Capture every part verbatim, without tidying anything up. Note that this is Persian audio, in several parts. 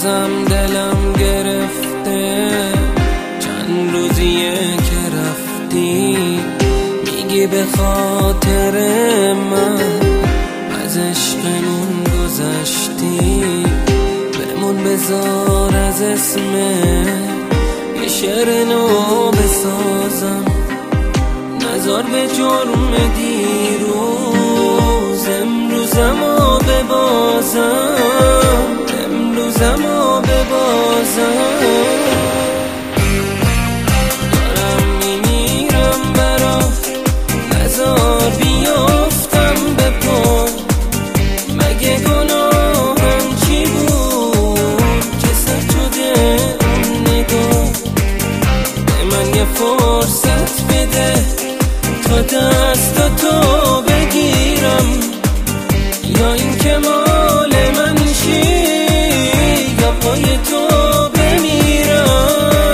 بازم دلم گرفته، چند روزیه که رفتی، میگی به خاطر من از عشقمون گذشتی. بمون بذار از اسمه یه شعر نو بسازم، نذار به جرم دیروز امروزمو ببازم، امروزمو ببازم. دارم میمیرم برات، نذار بیافتم به پا. مگه گناهم چی بود که سر شده اون نگاه؟ به من یه فرصت بده تا دست تو بگیرم، یا این که مال من شی یا پای تو بمیرم.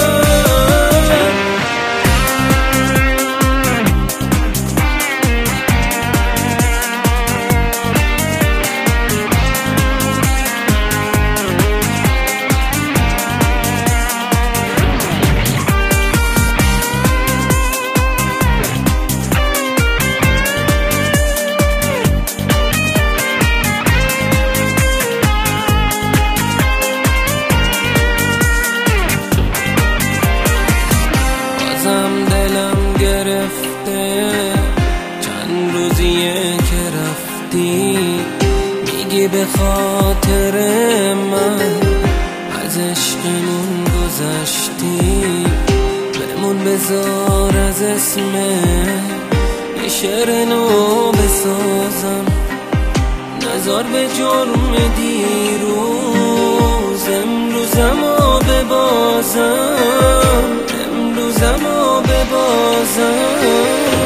دلم گرفته، چند روزیه که رفتی، میگی به خاطر من از عشقمون گذشتی. بمون بذار از اسمه یه شعر نو بسازم، نذار به جرم دیروز امروزمو ببازم، امروزمو ببازم.